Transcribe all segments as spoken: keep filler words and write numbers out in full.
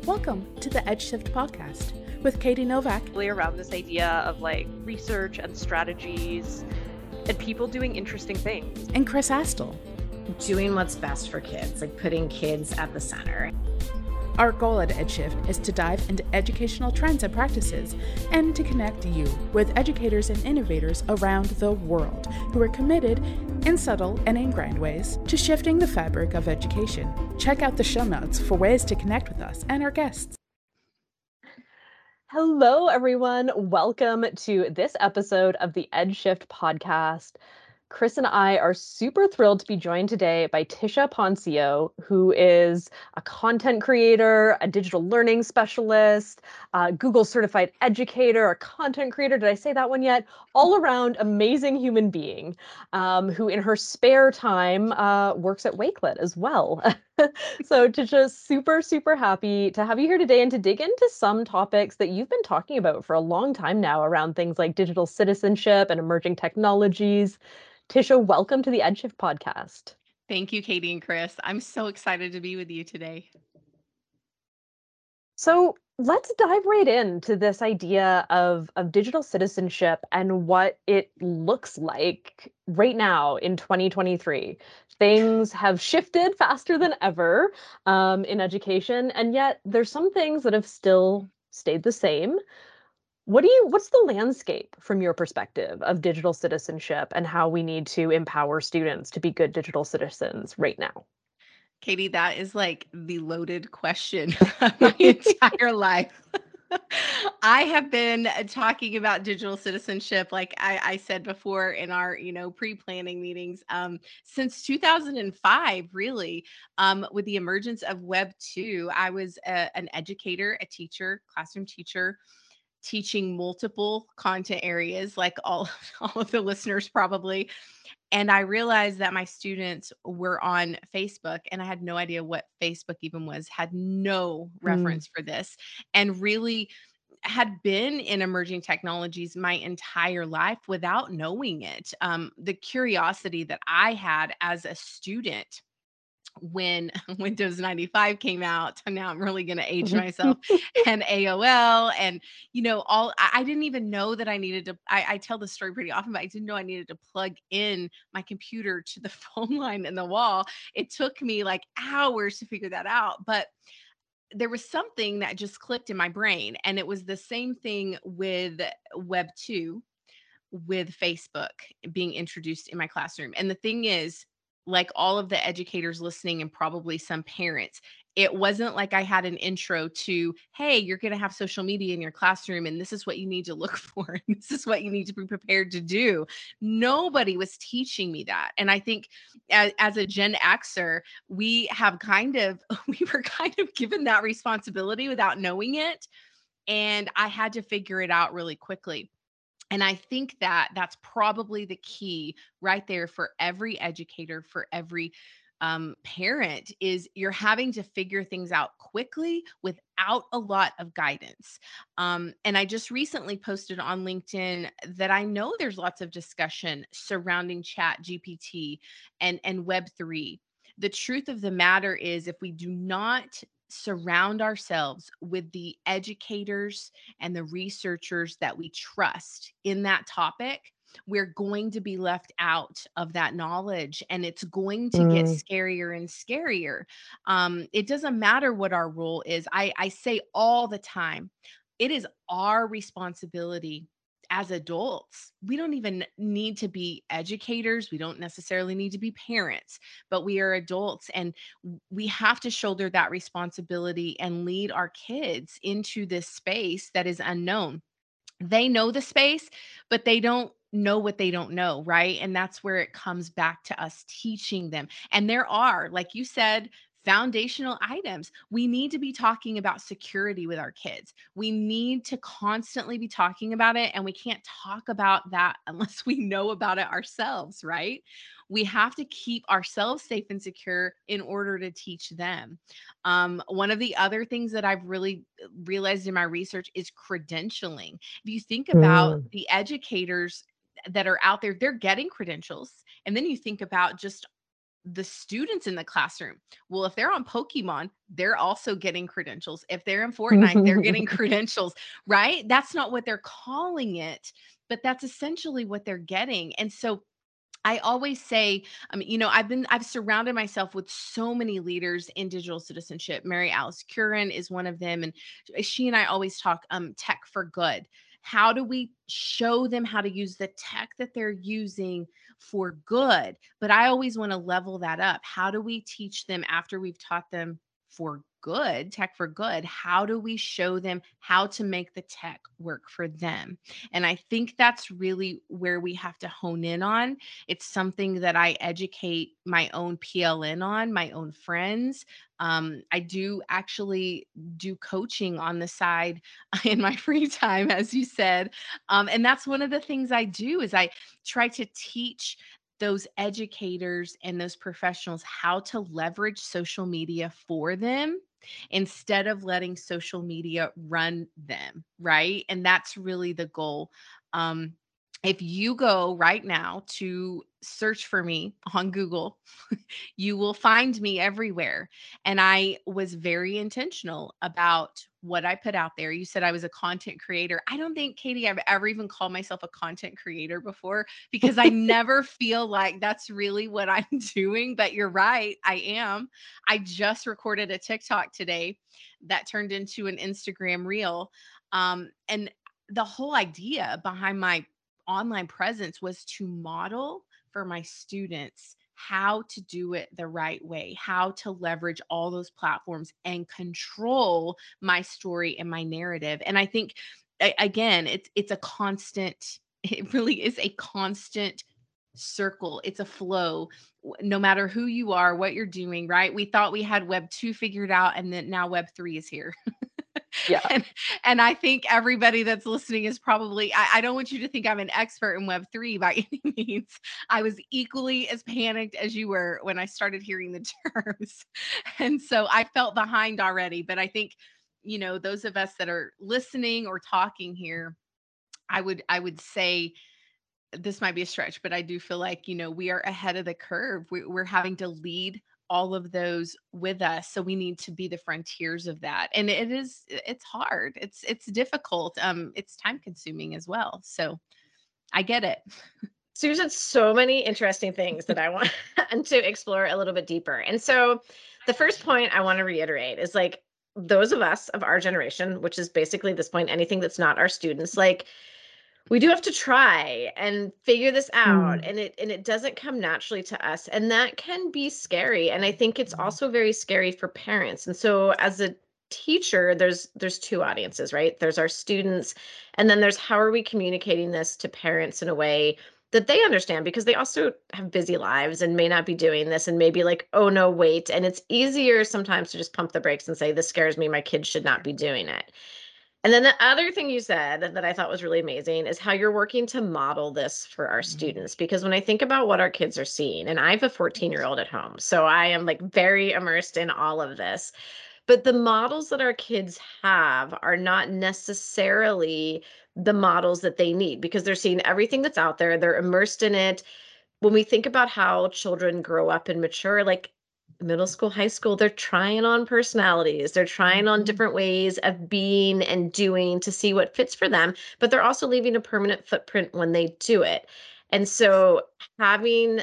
Welcome to the EdgeShift podcast with Katie Novak. Really around this idea of like research and strategies and people doing interesting things. And Chris Astle. Doing what's best for kids, like putting kids at the center. Our goal at EdgeShift is to dive into educational trends and practices and to connect you with educators and innovators around the world who are committed in subtle and ingrained ways to shifting the fabric of education. Check out the show notes for ways to connect with us and our guests. Hello, everyone. Welcome to this episode of the EdgeShift podcast. Chris and I are super thrilled to be joined today by Tisha Poncio, who is a content creator, a digital learning specialist, a Google certified educator, a content creator. Did I say that one yet? All around amazing human being um, who in her spare time uh, works at Wakelet as well. So Tisha, super, super happy to have you here today and to dig into some topics that you've been talking about for a long time now around things like digital citizenship and emerging technologies. Tisha, welcome to the EdgeShift podcast. Thank you, Katie and Chris. I'm so excited to be with you today. So let's dive right into this idea of, of digital citizenship and what it looks like right now in twenty twenty-three. Things have shifted faster than ever um, in education, and yet there's some things that have still stayed the same. What do you, what's the landscape from your perspective of digital citizenship and how we need to empower students to be good digital citizens right now? Katie, that is like the loaded question of my entire life. I have been talking about digital citizenship, like I, I said before in our, you know, pre-planning meetings, um, since two thousand five, really, um, with the emergence of Web two. I was a, an educator, a teacher, classroom teacher, teaching multiple content areas, like all, all of the listeners probably. And I realized that my students were on Facebook and I had no idea what Facebook even was, had no reference mm. for this, and really had been in emerging technologies my entire life without knowing it. Um, the curiosity that I had as a student when Windows ninety-five came out, now I'm really going to age myself, and A O L, and, you know, all, I, I didn't even know that I needed to, I, I tell this story pretty often, but I didn't know I needed to plug in my computer to the phone line in the wall. It took me like hours to figure that out, but there was something that just clicked in my brain. And it was the same thing with Web two, with Facebook being introduced in my classroom. And the thing is, like all of the educators listening and probably some parents, it wasn't like I had an intro to, hey, you're going to have social media in your classroom and this is what you need to look for. And this is what you need to be prepared to do. Nobody was teaching me that. And I think as, as a Gen Xer, we have kind of, we were kind of given that responsibility without knowing it. And I had to figure it out really quickly. And I think that that's probably the key right there for every educator, for every um, parent, is you're having to figure things out quickly without a lot of guidance. Um, and I just recently posted on LinkedIn that I know there's lots of discussion surrounding Chat G P T and, and Web three. The truth of the matter is, if we do not surround ourselves with the educators and the researchers that we trust in that topic, we're going to be left out of that knowledge, and it's going to mm. get scarier and scarier. Um, it doesn't matter what our role is. I, I say all the time, it is our responsibility as adults. We don't even need to be educators. We don't necessarily need to be parents, but we are adults, and we have to shoulder that responsibility and lead our kids into this space that is unknown. They know the space, but they don't know what they don't know, right? And that's where it comes back to us teaching them. And there are, like you said, foundational items. We need to be talking about security with our kids. We need to constantly be talking about it, and we can't talk about that unless we know about it ourselves, right? We have to keep ourselves safe and secure in order to teach them. Um, one of the other things that I've really realized in my research is credentialing. If you think about mm. the educators that are out there, they're getting credentials. And then you think about just the students in the classroom. Well, if they're on Pokemon, they're also getting credentials. If they're in Fortnite, they're getting credentials, right? That's not what they're calling it, but that's essentially what they're getting. And so I always say, um, you know, I've been, I've surrounded myself with so many leaders in digital citizenship. Mary Alice Curran is one of them. And she and I always talk um, tech for good. How do we show them how to use the tech that they're using for good? But I always want to level that up. How do we teach them after we've taught them for good, tech for good? How do we show them how to make the tech work for them? And I think that's really where we have to hone in on. It's something that I educate my own P L N on, my own friends. Um, I do actually do coaching on the side in my free time, as you said. Um, and that's one of the things I do is I try to teach those educators and those professionals how to leverage social media for them instead of letting social media run them, right? And that's really the goal. Um, if you go right now to search for me on Google, you will find me everywhere. And I was very intentional about what I put out there. You said I was a content creator. I don't think, Katie, I've ever even called myself a content creator before because I never feel like that's really what I'm doing. But you're right, I am. I just recorded a TikTok today that turned into an Instagram reel. Um, and the whole idea behind my online presence was to model for my students how to do it the right way, how to leverage all those platforms and control my story and my narrative. And I think a- again, it's it's a constant, it really is a constant circle. It's a flow. W- No matter who you are, what you're doing, right? We thought we had web two figured out and then now web three is here. Yeah. and, and I think everybody that's listening is probably, I, I don't want you to think I'm an expert in web three by any means. I was equally as panicked as you were when I started hearing the terms. And so I felt behind already. But I think, you know, those of us that are listening or talking here, I would, I would say, this might be a stretch, but I do feel like, you know, we are ahead of the curve. We, we're having to lead all of those with us. So we need to be the frontiers of that. And it is, it's hard. It's, it's difficult. Um, it's time consuming as well. So I get it. So you said so many interesting things that I want to explore a little bit deeper. And so the first point I want to reiterate is like those of us of our generation, which is basically this point, anything that's not our students, like we do have to try and figure this out. Mm. And it and it doesn't come naturally to us. And that can be scary. And I think it's also very scary for parents. And so as a teacher, there's there's two audiences, right? There's our students, and then there's how are we communicating this to parents in a way that they understand because they also have busy lives and may not be doing this and maybe like, oh no, wait. And it's easier sometimes to just pump the brakes and say, this scares me, my kids should not be doing it. And then the other thing you said that I thought was really amazing is how you're working to model this for our students. Because when I think about what our kids are seeing, and I have a fourteen year old at home, so I am like very immersed in all of this. But the models that our kids have are not necessarily the models that they need because they're seeing everything that's out there, they're immersed in it. When we think about how children grow up and mature, like middle school, high school, they're trying on personalities. They're trying on Mhm. different ways of being and doing to see what fits for them, but they're also leaving a permanent footprint when they do it. And so having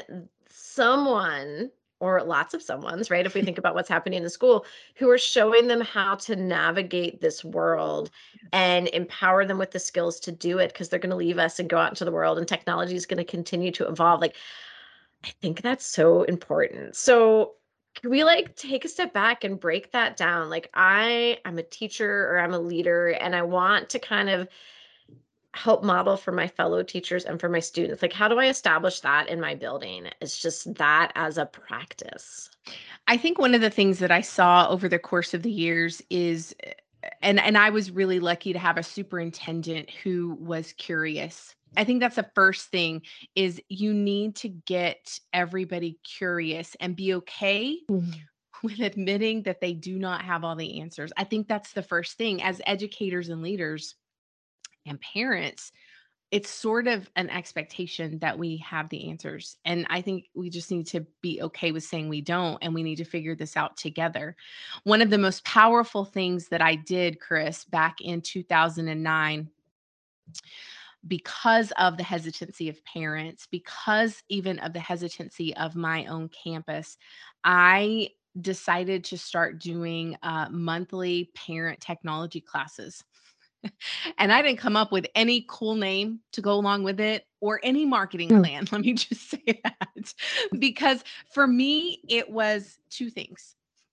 someone or lots of someones, right? If we think about what's happening in the school, who are showing them how to navigate this world and empower them with the skills to do it because they're going to leave us and go out into the world and technology is going to continue to evolve. Like, I think that's so important. So, can we like take a step back and break that down? Like, I I'm a teacher or I'm a leader and I want to kind of help model for my fellow teachers and for my students. Like, how do I establish that in my building? It's just that as a practice. I think one of the things that I saw over the course of the years is, uh, and and I was really lucky to have a superintendent who was curious. I think that's the first thing is you need to get everybody curious and be okay Mhm. with admitting that they do not have all the answers. I think that's the first thing as educators and leaders and parents. it's sort of an expectation that we have the answers. And I think we just need to be okay with saying we don't, and we need to figure this out together. One of the most powerful things that I did, Chris, back in two thousand nine, because of the hesitancy of parents, because even of the hesitancy of my own campus, I decided to start doing uh, monthly parent technology classes. And I didn't come up with any cool name to go along with it or any marketing Mm. plan. Let me just say that. Because for me, it was two things: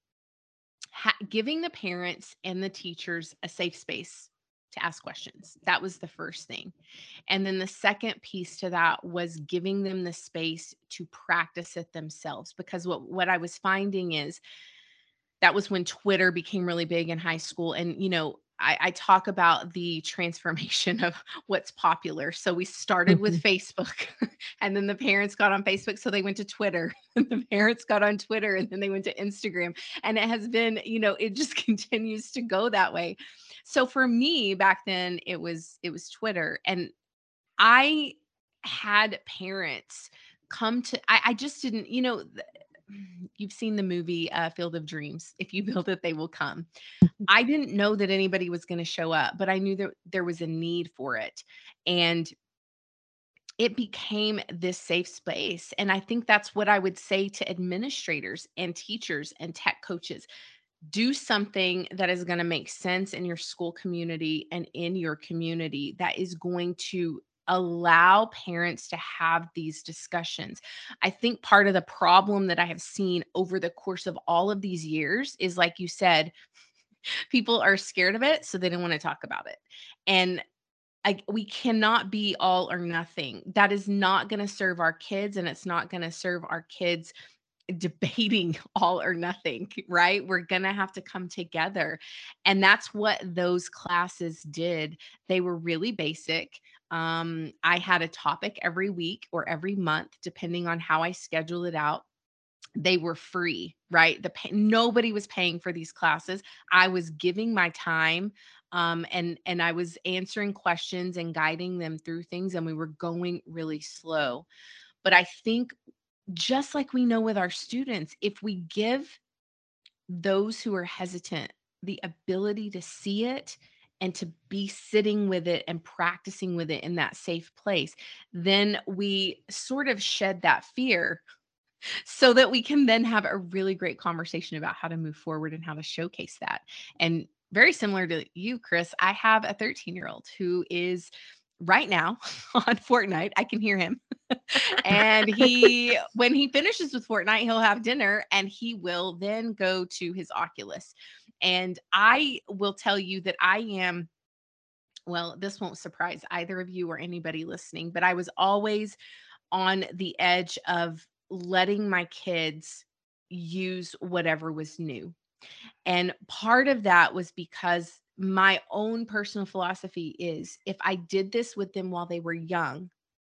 ha- giving the parents and the teachers a safe space to ask questions. That was the first thing. And then the second piece to that was giving them the space to practice it themselves. Because what, what I was finding is that was when Twitter became really big in high school. And, you know, I, I talk about the transformation of what's popular. So we started with Mhm. Facebook, and then the parents got on Facebook. So they went to Twitter, and the parents got on Twitter, and then they went to Instagram. And it has been, you know, it just continues to go that way. So for me back then, it was, it was Twitter. And I had parents come to, I, I just didn't, you know, th- you've seen the movie uh, Field of Dreams. If you build it, they will come. I didn't know that anybody was going to show up, but I knew that there was a need for it. And it became this safe space. And I think that's what I would say to administrators and teachers and tech coaches: do something that is going to make sense in your school community and in your community, that is going to allow parents to have these discussions. I think part of the problem that I have seen over the course of all of these years is, like you said, people are scared of it, so they don't want to talk about it. And I, we cannot be all or nothing. That is not going to serve our kids, and it's not going to serve our kids debating all or nothing, right? We're going to have to come together. And that's what those classes did. They were really basic. Um, I had a topic every week or every month, depending on how I scheduled it out. They were free, right? The pay, nobody was paying for these classes. I was giving my time, um, and and I was answering questions and guiding them through things, and we were going really slow. But I think, just like we know with our students, if we give those who are hesitant the ability to see it and to be sitting with it and practicing with it in that safe place, then we sort of shed that fear, so that we can then have a really great conversation about how to move forward and how to showcase that. And very similar to you, Chris, I have a thirteen year old who is right now on Fortnite. I can hear him. And he, when he finishes with Fortnite, he'll have dinner and he will then go to his Oculus. And I will tell you that I am, well, this won't surprise either of you or anybody listening, but I was always on the edge of letting my kids use whatever was new. And part of that was because my own personal philosophy is, if I did this with them while they were young,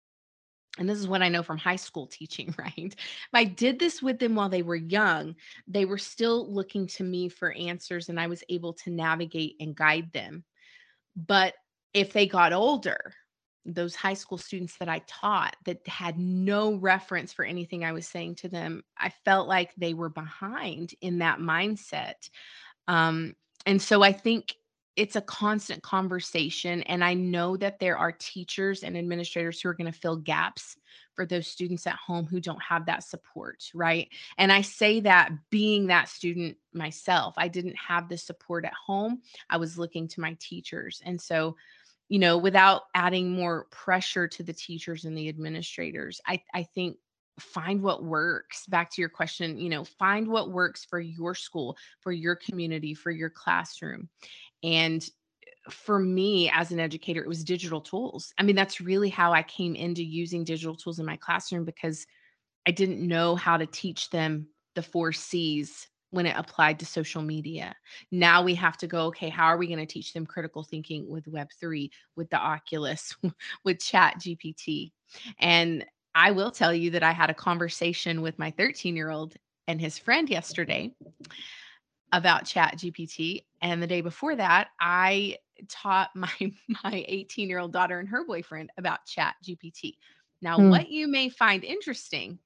and this is what I know from high school teaching, right? If I did this with them while they were young, they were still looking to me for answers, and I was able to navigate and guide them. But if they got older, those high school students that I taught that had no reference for anything I was saying to them, I felt like they were behind in that mindset. Um, and so I think it's a constant conversation. And I know that there are teachers and administrators who are going to fill gaps for those students at home who don't have that support, right? And I say that being that student myself. I didn't have the support at home. I was looking to my teachers. And so, you know, without adding more pressure to the teachers and the administrators, I, I think find what works. Back to your question, you know, find what works for your school, for your community, for your classroom. And for me as an educator, it was digital tools. I mean, that's really how I came into using digital tools in my classroom, because I didn't know how to teach them the four C's when it applied to social media. Now we have to go, okay, how are we going to teach them critical thinking with Web three, with the Oculus, with Chat G P T? And I will tell you that I had a conversation with my thirteen year old and his friend yesterday about Chat G P T. And the day before that, I taught my my eighteen year old daughter and her boyfriend about Chat G P T. Now, Mm. what you may find interesting,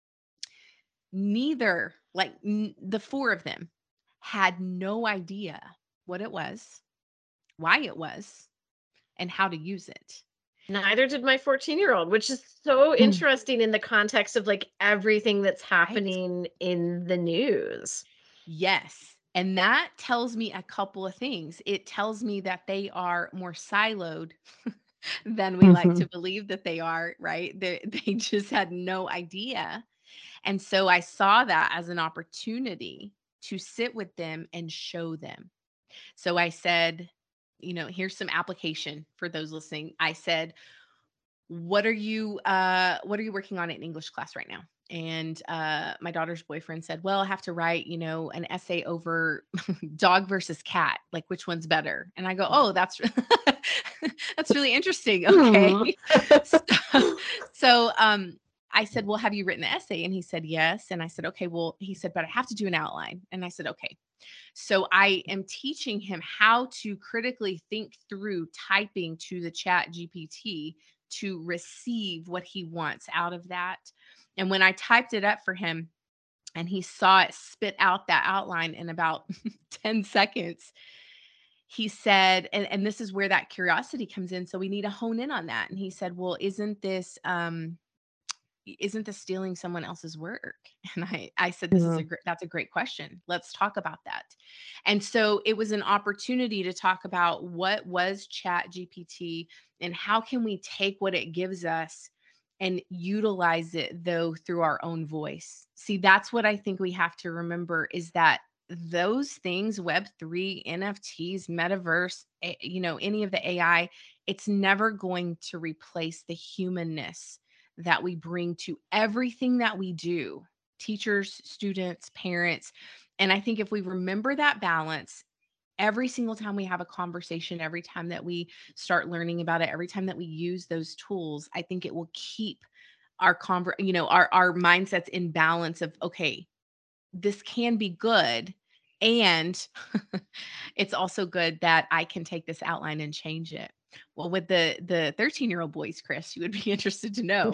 neither, like n- the four of them had no idea what it was, why it was, and how to use it. Neither did my fourteen year old, which is so Mm. interesting in the context of like everything that's Right? happening in the news. Yes. And that tells me a couple of things. It tells me that they are more siloed than we like Mhm. to believe that they are, right? They, they just had no idea. And so I saw that as an opportunity to sit with them and show them. So I said, you know, here's some application for those listening. I said, what are you uh what are you working on in English class right now? And uh my daughter's boyfriend said, well, I have to write, you know, an essay over dog versus cat, like which one's better. And I go, oh, that's that's really interesting. Hmm. Okay. so, so um I said, well, have you written the essay? And he said, yes. And I said, okay, well, he said, but I have to do an outline. And I said, okay. So I am teaching him how to critically think through typing to the Chat G P T to receive what he wants out of that. And when I typed it up for him and he saw it spit out that outline in about ten seconds, he said, and, and this is where that curiosity comes in. So we need to hone in on that. And he said, well, isn't this, um, isn't this stealing someone else's work? And I, I said, this is a Mhm. great, that's a great question. Let's talk about that. And so it was an opportunity to talk about what was Chat G P T and how can we take what it gives us and utilize it though through our own voice. See, that's what I think we have to remember is that those things, web three, N F Ts, metaverse, a- you know, any of the A I, it's never going to replace the humanness that we bring to everything that we do, teachers, students, parents. And I think if we remember that balance every single time we have a conversation, every time that we start learning about it, every time that we use those tools, I think it will keep our conver- you know, our our mindsets in balance of okay, this can be good and it's also good that I can take this outline and change it. Well, with the the thirteen-year-old boys, Chris, you would be interested to know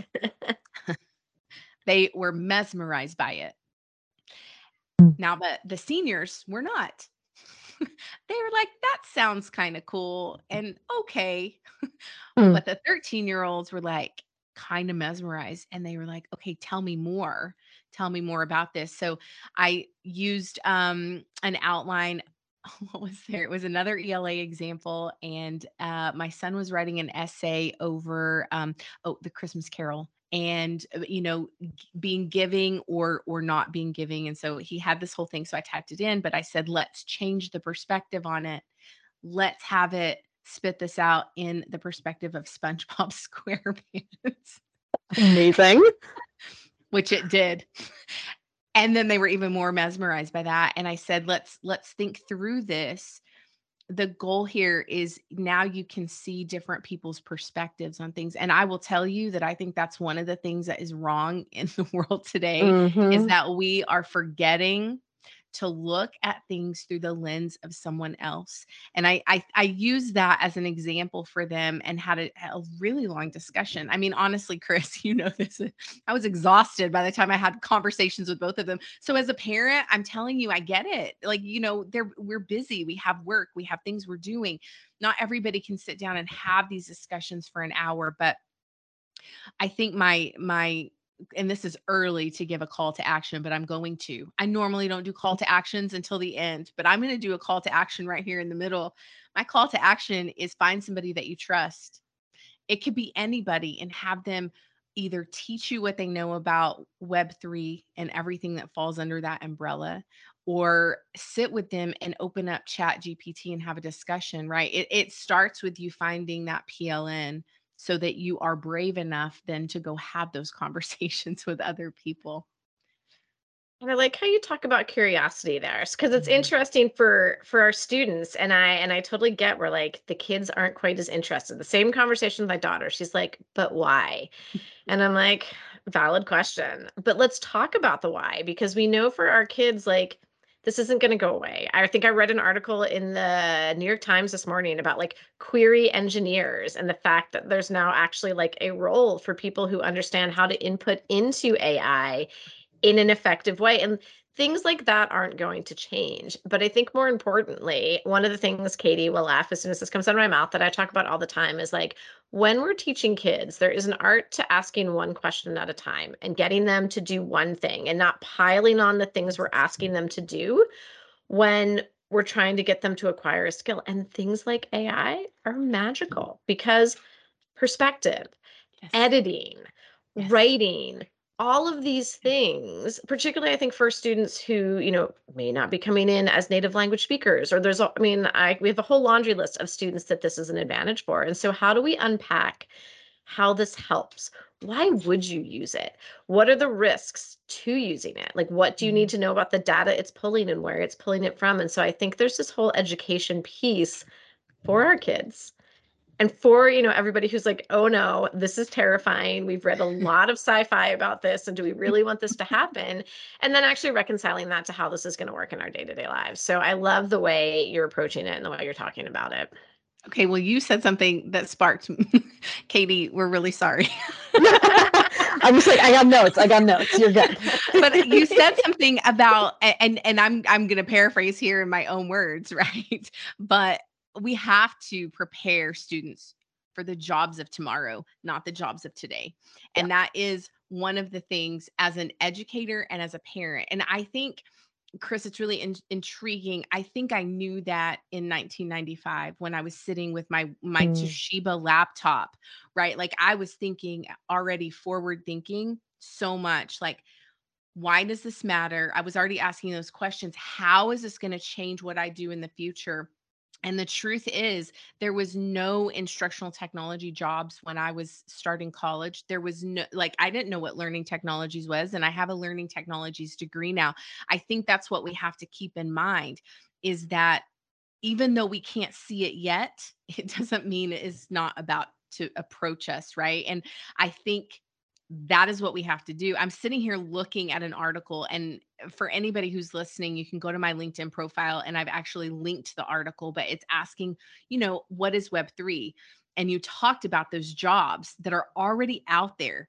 they were mesmerized by it. Now, the the seniors were not. They were like, "That sounds kinda cool and okay." Mm. But the thirteen-year-olds were, like, kinda mesmerized, and they were like, "Okay, tell me more. Tell me more about this." So, I used, um, an outline. What was there? It was another E L A example, and, uh, my son was writing an essay over, um, oh, The Christmas Carol, and, uh, you know, g being giving or or not being giving, and so he had this whole thing, so I typed it in, but I said, "Let's change the perspective on it. Let's have it spit this out in the perspective of SpongeBob SquarePants," Amazing. which it did. And then they were even more mesmerized by that, and I said, "Let's let's think through this. The goal here is now you can see different people's perspectives on things." And I will tell you that I think that's one of the things that is wrong in the world today is Mhm. that we are forgetting to look at things through the lens of someone else. And I I, I use that as an example for them and had a, a really long discussion. I mean, honestly, Chris, you know this. I was exhausted by the time I had conversations with both of them. So as a parent, I'm telling you, I get it. Like, you know, they're we're busy. We have work, we have things we're doing. Not everybody can sit down and have these discussions for an hour, but I think my my and this is early to give a call to action, but I'm going to. I normally don't do call to actions until the end, but I'm going to do a call to action right here in the middle. My call to action is find somebody that you trust. It could be anybody and have them either teach you what they know about web three and everything that falls under that umbrella, or sit with them and open up Chat G P T and have a discussion, right? It, it starts with you finding that P L N so that you are brave enough then to go have those conversations with other people. And I like how you talk about curiosity there, because it's Mhm. interesting for for our students, and I and I totally get where like the kids aren't quite as interested. The same conversation with my daughter. She's like, "But why?" And I'm like, "Valid question. But let's talk about the why because we know for our kids like this isn't going to go away. I think I read an article in the New York Times this morning about like query engineers and the fact that there's now actually like a role for people who understand how to input into A I in an effective way. And things like that aren't going to change. But I think more importantly, one of the things, Katie will laugh as soon as this comes out of my mouth, that I talk about all the time is like, when we're teaching kids, there is an art to asking one question at a time and getting them to do one thing and not piling on the things we're asking them to do when we're trying to get them to acquire a skill. And things like A I are magical because perspective, Yes. editing, Yes. writing, all of these things, particularly I think for students who, you know, may not be coming in as native language speakers, or there's, I mean, I we have a whole laundry list of students that this is an advantage for. And so how do we unpack how this helps? Why would you use it? What are the risks to using it? Like, what do you need to know about the data it's pulling and where it's pulling it from? And so I think there's this whole education piece for our kids. And for, you know, everybody who's like, oh no, this is terrifying. We've read a lot of sci-fi about this. And do we really want this to happen? And then actually reconciling that to how this is going to work in our day-to-day lives. So I love the way you're approaching it and the way you're talking about it. Okay, well, you said something that sparked, Katie, we're really sorry. I'm just like, I got notes. I got notes. You're good. But you said something about, and and I'm I'm going to paraphrase here in my own words, right? But we have to prepare students for the jobs of tomorrow, not the jobs of today. And that is one of the things as an educator and as a parent. And I think, Chris, it's really in- intriguing. I think I knew that in nineteen ninety-five when I was sitting with my my Mm. Toshiba laptop, right? Like I was thinking already forward thinking so much like, why does this matter? I was already asking those questions. How is this going to change what I do in the future? And the truth is, there was no instructional technology jobs when I was starting college. There was no, like, I didn't know what learning technologies was, and I have a learning technologies degree now. I think that's what we have to keep in mind is that even though we can't see it yet, it doesn't mean it is not about to approach us, right? And I think that is what we have to do. I'm sitting here looking at an article, and for anybody who's listening, you can go to my LinkedIn profile and I've actually linked the article, but it's asking, you know, what is Web three? And you talked about those jobs that are already out there.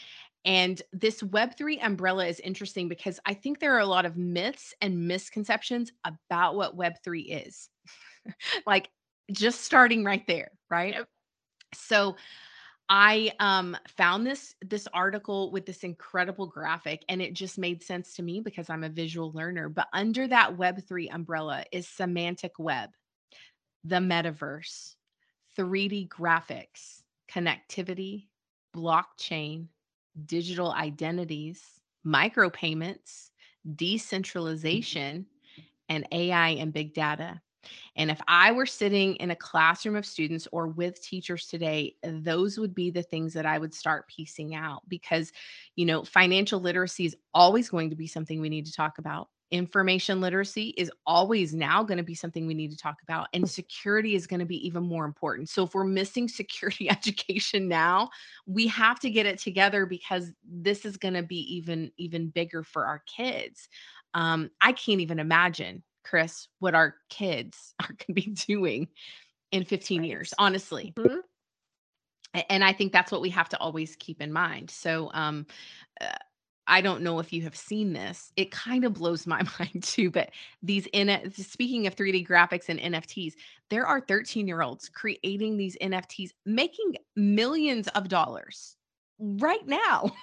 And this Web three umbrella is interesting because I think there are a lot of myths and misconceptions about what Web three is. Like just starting right there, right? Yep. So I um, found this this article with this incredible graphic, and it just made sense to me because I'm a visual learner. But under that Web three umbrella is semantic web, the metaverse, three D graphics, connectivity, blockchain, digital identities, micropayments, decentralization, and A I and big data. And if I were sitting in a classroom of students or with teachers today, those would be the things that I would start piecing out because, you know, financial literacy is always going to be something we need to talk about. Information literacy is always now going to be something we need to talk about. And security is going to be even more important. So if we're missing security education now, we have to get it together because this is going to be even, even bigger for our kids. Um, I can't even imagine, Chris, what our kids are going to be doing in fifteen Right. years, honestly. Mhm. A- And I think that's what we have to always keep in mind. So, um, uh, I don't know if you have seen this. It kind of blows my mind too, but these N speaking of three D graphics and N F Ts, there are thirteen year olds creating these N F Ts, making millions of dollars right now.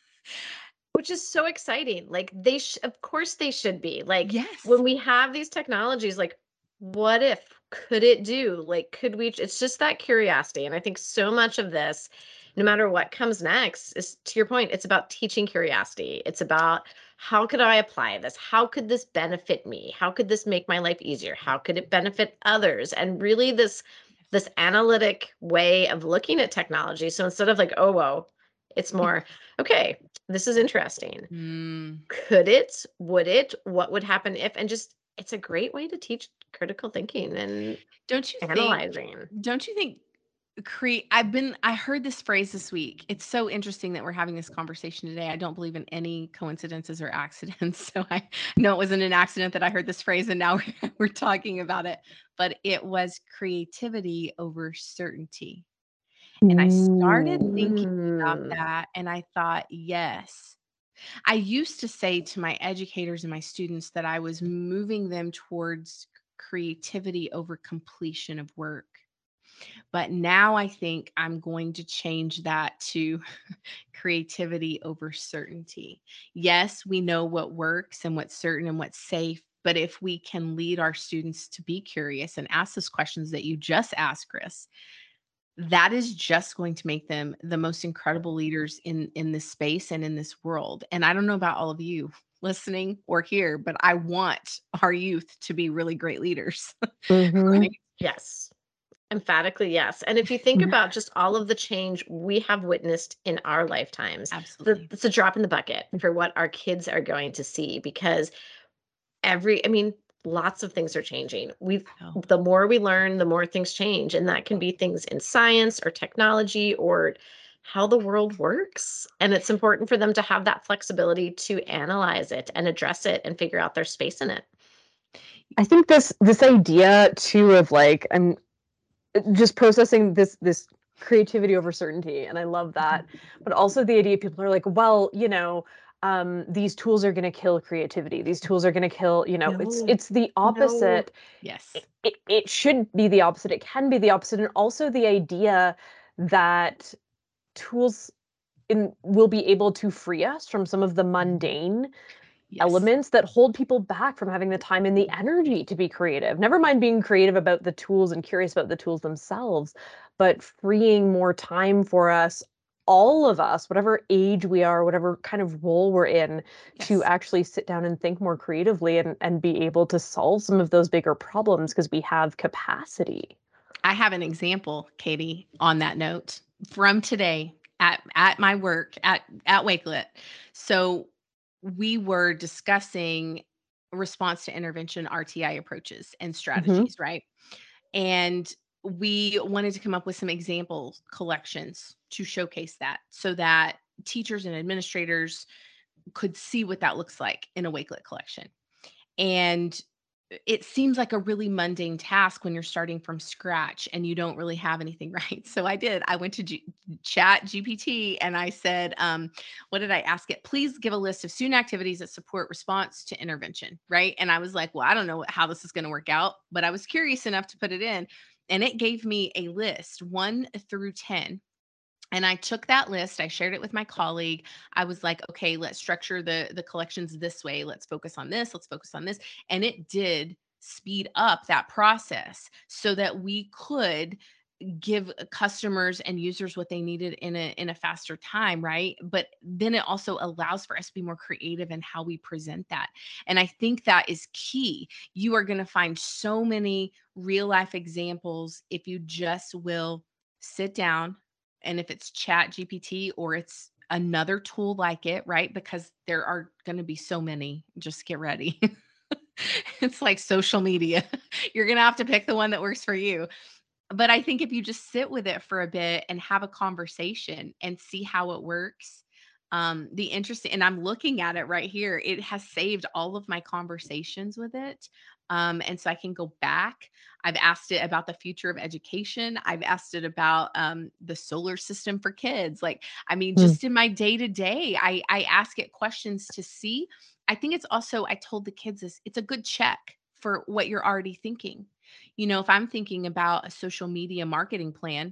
Which is so exciting. Like they, sh- of course they should be. Like Yes. when we have these technologies, like what if, could it do? Like, could we? It's just that curiosity. And I think so much of this, no matter what comes next, is to your point, it's about teaching curiosity. It's about how could I apply this? How could this benefit me? How could this make my life easier? How could it benefit others? And really this this analytic way of looking at technology. So instead of like, oh, whoa, it's more, okay, this is interesting. Mm. Could it? Would it? What would happen if? And just, it's a great way to teach critical thinking and Don't you think? analyzing. Don't you think create I've been I heard this phrase this week. It's so interesting that we're having this conversation today. I don't believe in any coincidences or accidents. So I know it wasn't an accident that I heard this phrase and now we're, we're talking about it. But it was creativity over certainty. And I started Mm. thinking about Mm. that and I thought, yes. I used to say to my educators and my students that I was moving them towards creativity over completion of work. But now I think I'm going to change that to creativity over certainty. Yes, we know what works and what's certain and what's safe. But if we can lead our students to be curious and ask those questions that you just asked, Chris, that is just going to make them the most incredible leaders in in this space and in this world. And I don't know about all of you listening or here, but I want our youth to be really great leaders. Mhm. Right? Yes. Emphatically, yes. And if you think about just all of the change we have witnessed in our lifetimes, the, Absolutely. it's a drop in the bucket for what our kids are going to see because every, I mean, lots of things are changing. We've, Oh, the more we learn, the more things change. And that can be things in science or technology or how the world works. And it's important for them to have that flexibility to analyze it and address it and figure out their space in it. I think this this idea too of like I'm just processing this this creativity over certainty, and I love that. But also the idea people are like, well, you know, um, these tools are going to kill creativity. These tools are going to kill. You know, it's No, it's the no. opposite. yes. It, it, it should be the opposite. It can be the opposite, and also the idea that tools in will be able to free us from some of the mundane Yes. elements that hold people back from having the time and the energy to be creative. Never mind being creative about the tools and curious about the tools themselves, but freeing more time for us, all of us, whatever age we are, whatever kind of role we're in, to Yes. actually sit down and think more creatively and, and be able to solve some of those bigger problems because we have capacity. I have an example, Katie, on that note from today at at my work at at Wakelet. So we were discussing response to intervention R T I approaches and Hmm. strategies, right? And we wanted to come up with some example collections to showcase that so that teachers and administrators could see what that looks like in a Wakelet collection. And it seems like a really mundane task when you're starting from scratch and you don't really have anything right. So I did. I went to G- Chat G P T and I said, um, "What did I ask it? Please give a list of student activities that support response to intervention." Right? And I was like, "Well, I don't know how this is going to work out," but I was curious enough to put it in, and it gave me a list one through ten. And I took that list, I shared it with my colleague. I was like, "Okay, let's structure the the collections this way. Let's focus on this, let's focus on this." And it did speed up that process so that we could give customers and users what they needed in a in a faster time, right? But then it also allows for us to be more creative in how we present that. And I think that is key. You are going to find so many real life examples if you just will sit down, and if it's Chat G P T or it's another tool like it, right? Because there are going to be so many. Just get ready. It's like social media. You're going to have to pick the one that works for you. But I think if you just sit with it for a bit and have a conversation and see how it works, um, the interesting, and I'm looking at it right here, it has saved all of my conversations with it. Um, and so I can go back. I've asked it about the future of education. I've asked it about um, the solar system for kids. Like, I mean, Mm. just in my day to day, I I ask it questions to see. I think it's also, I told the kids this, it's a good check for what you're already thinking. You know, if I'm thinking about a social media marketing plan,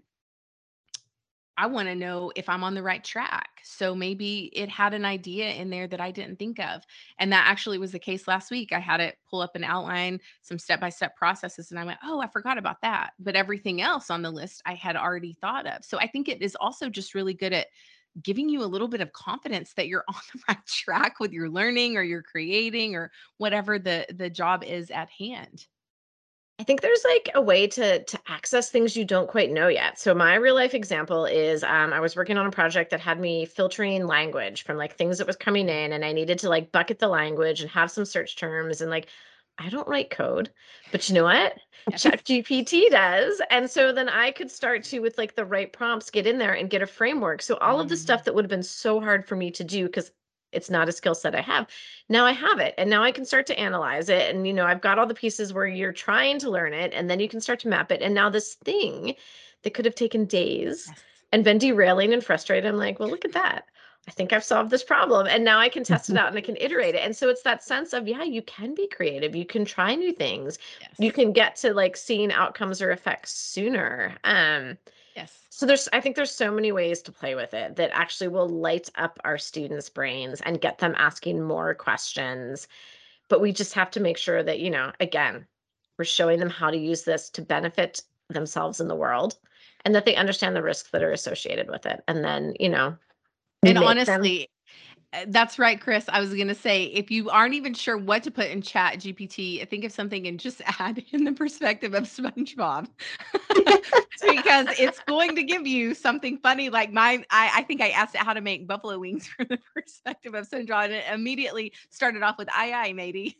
I want to know if I'm on the right track. So maybe it had an idea in there that I didn't think of. And that actually was the case last week. I had it pull up an outline, some step by step processes, and I went, oh, I forgot about that. But everything else on the list I had already thought of. So I think it is also just really good at giving you a little bit of confidence that you're on the right track with your learning or your creating or whatever the the job is at hand. I think there's like a way to to access things you don't quite know yet. So my real life example is um, I was working on a project that had me filtering language from like things that was coming in, and I needed to like bucket the language and have some search terms and like I don't write code, but you know what? Yes. ChatGPT does. And so then I could start to, with like the right prompts, get in there and get a framework. So all of the Mm. stuff that would have been so hard for me to do because it's not a skill set I have, now I have it. And now I can start to analyze it. And, you know, I've got all the pieces where you're trying to learn it and then you can start to map it. And now this thing that could have taken days Yes. and been derailing and frustrated, I'm like, well, look at that. I think I've solved this problem and now I can test it out and I can iterate it. And so it's that sense of, yeah, you can be creative. You can try new things. Yes. You can get to like seeing outcomes or effects sooner. Um, Yes. so there's, I think there's so many ways to play with it that actually will light up our students' brains and get them asking more questions. But we just have to make sure that, you know, again, we're showing them how to use this to benefit themselves in the world and that they understand the risks that are associated with it. And then, you know, And make them honestly, uh, that's right, Chris. I was going to say, if you aren't even sure what to put in Chat G P T, think of something and just add in the perspective of SpongeBob. Because it's going to give you something funny like mine. I, I think I asked it how to make buffalo wings from the perspective of SpongeBob, and it immediately started off with "aye aye, matey."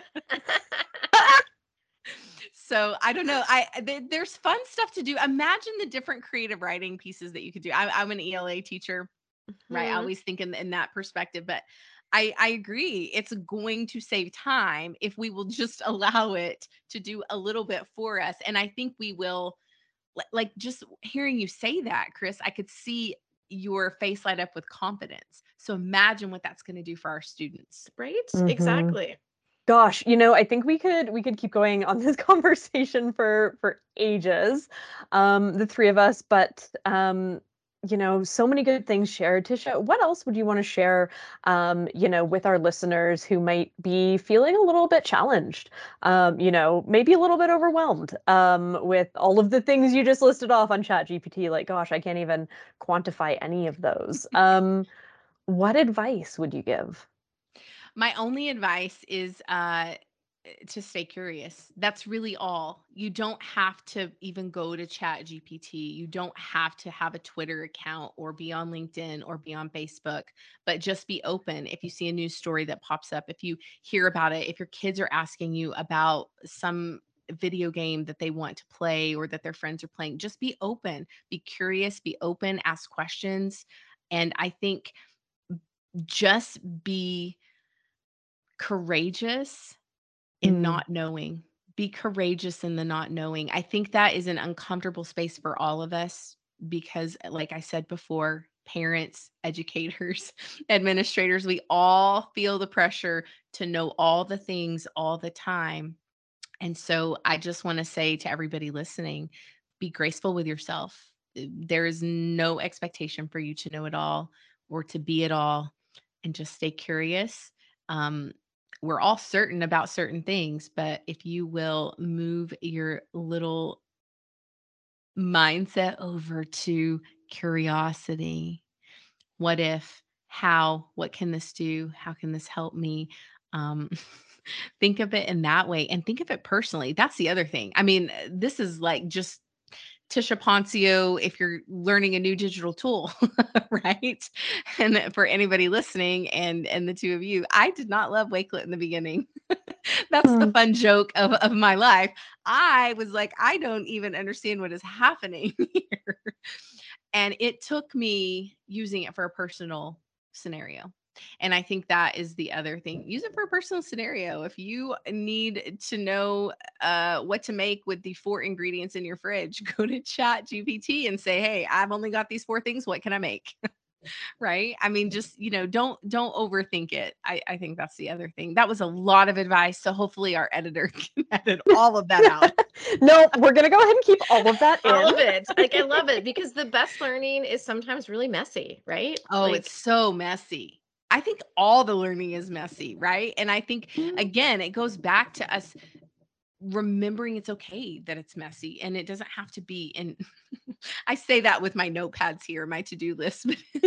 So I don't know. I th- there's fun stuff to do. Imagine the different creative writing pieces that you could do. I, I'm an E L A teacher, right? I Mhm. always think in, in that perspective, but I, I agree. It's going to save time if we will just allow it to do a little bit for us. And I think we will, li- like just hearing you say that, Chris, I could see your face light up with confidence. So imagine what that's going to do for our students. Right? Mhm. Exactly. Gosh, you know, I think we could we could keep going on this conversation for for ages, um, the three of us. But um, you know, so many good things shared. Tisha, what else would you want to share, um, you know, with our listeners who might be feeling a little bit challenged, um, you know, maybe a little bit overwhelmed, um, with all of the things you just listed off on ChatGPT? Like, gosh, I can't even quantify any of those. Um, what advice would you give? My only advice is uh to stay curious. That's really all. You don't have to even go to Chat G P T. You don't have to have a Twitter account or be on LinkedIn or be on Facebook, but just be open. If you see a news story that pops up, if you hear about it, if your kids are asking you about some video game that they want to play or that their friends are playing, just be open, be curious, be open, ask questions. And I think just be courageous in Mm. not knowing. Be courageous in the not knowing. I think that is an uncomfortable space for all of us because, like I said before, parents, educators, administrators, we all feel the pressure to know all the things all the time. And so I just want to say to everybody listening, be graceful with yourself. Uh, There is no expectation for you to know it all or to be it all, and just stay curious. Um, we're all certain about certain things, but if you will move your little mindset over to curiosity, what if, how, what can this do? How can this help me? Um, think of it in that way and think of it personally. That's the other thing. I mean, uh, this is like just Tisha Poncio if you're learning a new digital tool, right? And that for anybody listening and and the two of you, I did not love Wakelet in the beginning. That's the Mm. fun joke of, of my life. I was like, I don't even understand what is happening here. And it took me using it for a personal scenario. And I think that is the other thing. Use it for a personal scenario. If you need to know uh, what to make with the four ingredients in your fridge, go to Chat G P T and say, "Hey, I've only got these four things. What can I make?" Right? I mean, just, you know, don't don't overthink it. I, I think that's the other thing. That was a lot of advice. So hopefully our editor can edit all of that out. Nope, we're gonna go ahead and keep all of that in. All of it. Like I love it because the best learning is sometimes really messy, right? Oh, Like it's so messy. I think all the learning is messy, right? And I think, again, it goes back to us remembering it's okay that it's messy and it doesn't have to be. And I say that with my notepads here, my to-do list,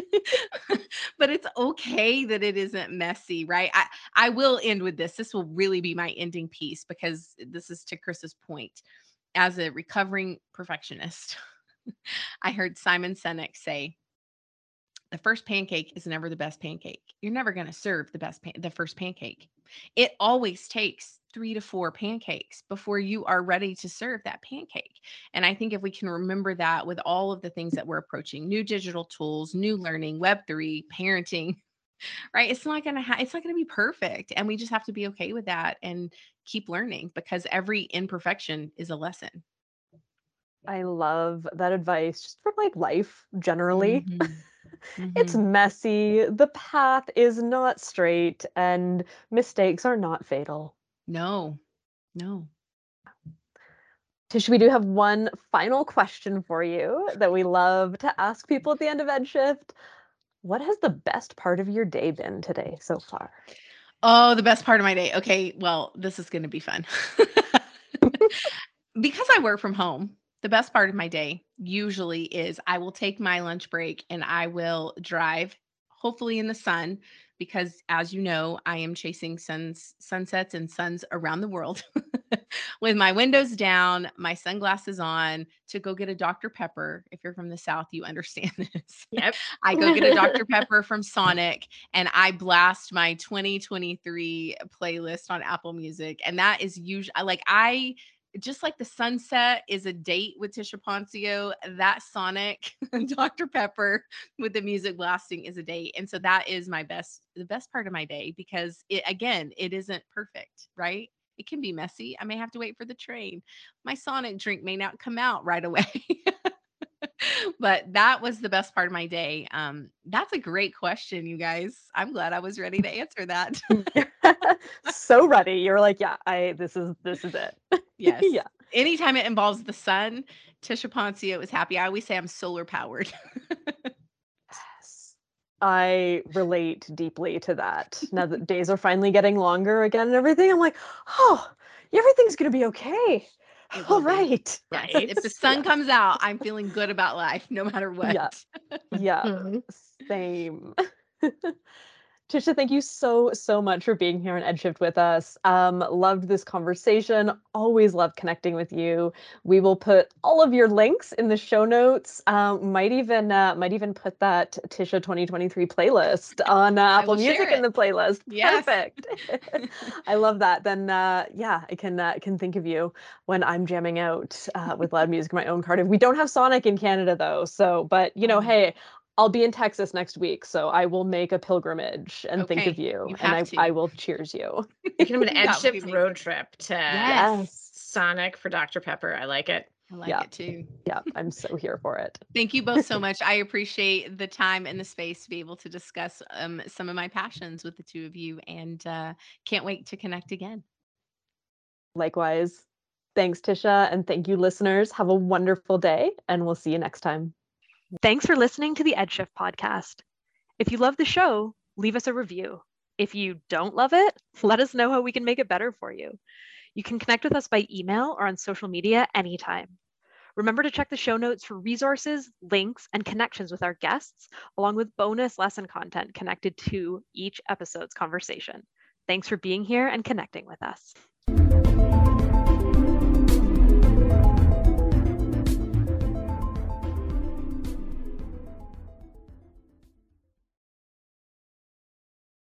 but it's okay that it isn't messy, right? I, I will end with this. This will really be my ending piece because this is to Chris's point. As a recovering perfectionist, I heard Simon Sinek say, the first pancake is never the best pancake. You're never going to serve the best pan- the first pancake. It always takes three to four pancakes before you are ready to serve that pancake. And I think if we can remember that with all of the things that we're approaching, new digital tools, new learning, web three, parenting, right? It's not going to ha- it's not going to be perfect. And we just have to be okay with that and keep learning, because every imperfection is a lesson. I love that advice just for like life generally. Mhm. It's Mhm. messy, the path is not straight, and mistakes are not fatal. No, no. Tish, we do have one final question for you that we love to ask people at the end of EdShift. What has the best part of your day been today so far? Oh, the best part of my day. Okay, well, this is going to be fun. Because I work from home, the best part of my day usually is I will take my lunch break and I will drive, hopefully in the sun, because as you know, I am chasing suns, sunsets and suns around the world with my windows down, my sunglasses on, to go get a Doctor Pepper. If you're from the South, you understand this. Yep. I go get a Doctor Pepper from Sonic and I blast my twenty twenty-three playlist on Apple Music. And that is usually like I just like the sunset is a date with Tisha Poncio, that Sonic Doctor Pepper with the music blasting is a date. And so that is my best, the best part of my day, because it, again, it isn't perfect, right? It can be messy. I may have to wait for the train. My Sonic drink may not come out right away. But that was the best part of my day. Um, that's a great question, you guys. I'm glad I was ready to answer that. So ready. You're like, yeah, I this is this is it. Yes. Yeah. Anytime it involves the sun, Tisha Poncio is happy. I always say I'm solar powered. Yes. I relate deeply to that. Now that days are finally getting longer again and everything, I'm like, oh, everything's gonna be okay. It All will be. right. Yes. Right. If the sun Yeah. comes out, I'm feeling good about life no matter what. Yeah. Yeah. Mhm. Same. Tisha, thank you so, so much for being here on EdShift with us. Um, loved this conversation. Always loved connecting with you. We will put all of your links in the show notes. Um, might even uh, might even put that Tisha twenty twenty-three playlist on uh, I Apple will share Music in it. the playlist. Yes. Perfect. I love that. Then uh, yeah, I can uh, can think of you when I'm jamming out uh, with loud music in my own car. We don't have Sonic in Canada though, so but you know, Oh. hey. I'll be in Texas next week, so I will make a pilgrimage and think of Okay. you, You and have I, to. I will cheers you. You can have an That would be EdShift amazing. road trip to Yes. Sonic for Doctor Pepper. I like it. I like Yeah. it too. Yeah, I'm so here for it. Thank you both so much. I appreciate the time and the space to be able to discuss um, some of my passions with the two of you, and uh, can't wait to connect again. Likewise. Thanks, Tisha, and thank you, listeners. Have a wonderful day, and we'll see you next time. Thanks for listening to the EdShift podcast. If you love the show, leave us a review. If you don't love it, let us know how we can make it better for you. You can connect with us by email or on social media anytime. Remember to check the show notes for resources, links, and connections with our guests, along with bonus lesson content connected to each episode's conversation. Thanks for being here and connecting with us.